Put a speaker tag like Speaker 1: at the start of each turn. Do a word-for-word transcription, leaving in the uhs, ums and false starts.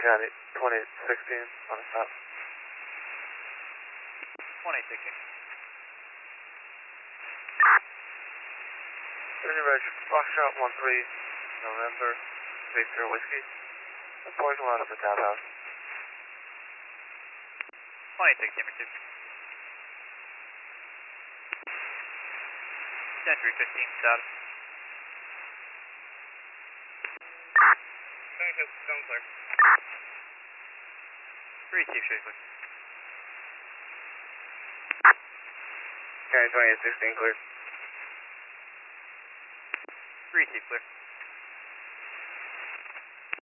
Speaker 1: Got it. twenty sixteen on the stop.
Speaker 2: twenty sixteen.
Speaker 1: Union Reg, Foxtrot one three, November, Victor Whiskey. The parking lot of the Tap House.
Speaker 2: twenty sixteen, two. ten three fifteen, status.
Speaker 3: Sound clear.
Speaker 2: three two, straight clear.
Speaker 3: County twenty-eight sixteen clear.
Speaker 2: three two, clear.